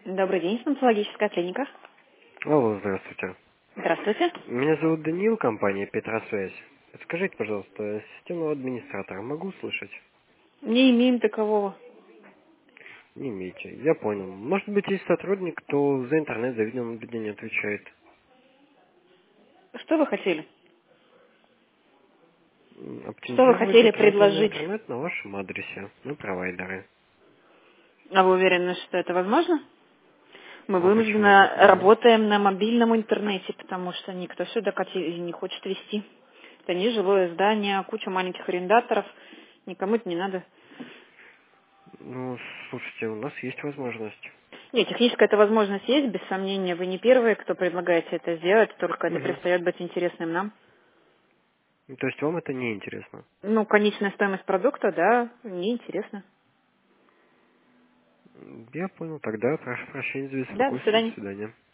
Добрый день, стоматологическая клиника. Алло, здравствуйте. Здравствуйте. Меня зовут Даниил, компания Петросвязь. Скажите, пожалуйста, системного администратора могу слышать? Не имеем такового. Не имеете. Я понял. Может быть, есть сотрудник, кто за интернет, за видеонаблюдение отвечает. Что вы хотели? Что вы Оптимизировать хотели дополнительный предложить? интернет на вашем адресе, на провайдеры. А вы уверены, что это возможно? Мы А почему нет? вынуждены Да. работаем на мобильном интернете, потому что никто сюда не хочет вести. Это нежилое здание, куча маленьких арендаторов. Никому это не надо. Ну, слушайте, у нас есть возможность. Нет, техническая эта возможность есть, без сомнения. Вы не первые, кто предлагаете это сделать, только это Угу. перестает быть интересным нам. То есть вам это не интересно? Ну, конечная стоимость продукта, да, неинтересно. Я понял. Тогда прошу прощения за Да, до беспокойство. До свидания. свидания.